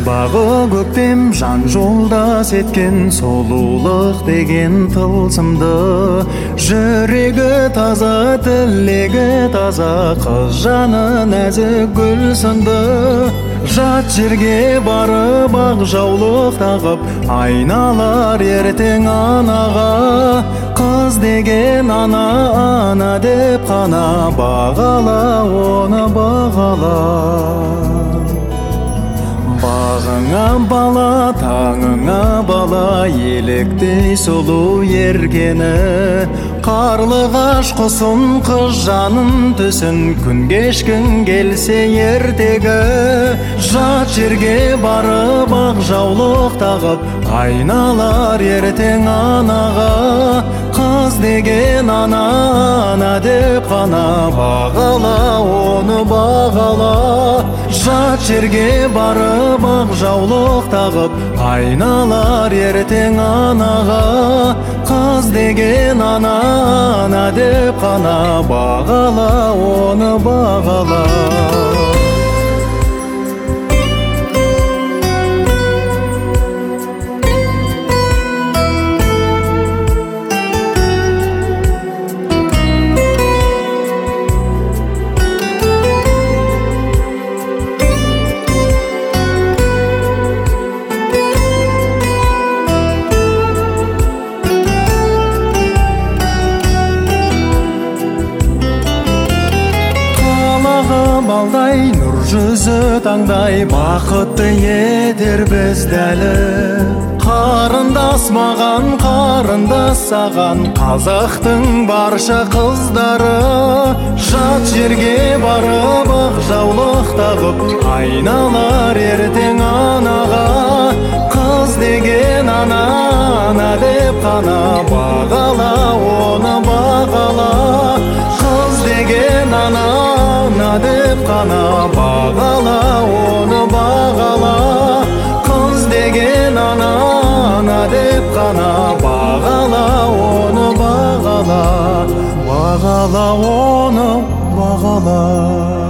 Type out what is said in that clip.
Бағы көктем жан жолдас еткен сұлулық деген тылсымды, жүрегі таза, тілегі таза, қыз жаны нәзік гүл сынды. Жат жерге барып ақ жаулық тағып, айналар ертең анаға. Қыз деген ана, ана деп қана бағала, оны бағала. Бағыңа бала, таңыңа бала, еліктей сұлу ергені. Қарлығаш құсын, қыз жанын түсін, күн кешкің келсе ертегі. Жат жерге барып ақ жаулық тағып, айналар ертең анаға. Қыз деген ана, ана деп қана бағала, оны бағала. Жат жерге барып ақ жаулық тағып, айналар ертең анаға. Қыз деген ана, ана деп қана бағала, оны бағала. Балдай нұр жүзі таңдай, бақытты етер бізді әлі. Қарындас маған, қарындас саған, қазақтың барша қыздары. Жат жерге барып ақ жаулық тағып, айналар ертең анаға. Қыз деген ана, ана деп қана бағала, оны бағала. Қыз деген ана, ана деп қана бағала, оны бағала. Қыз деген ана, ана деп қана бағала, оны бағала. Бағала, оны бағала.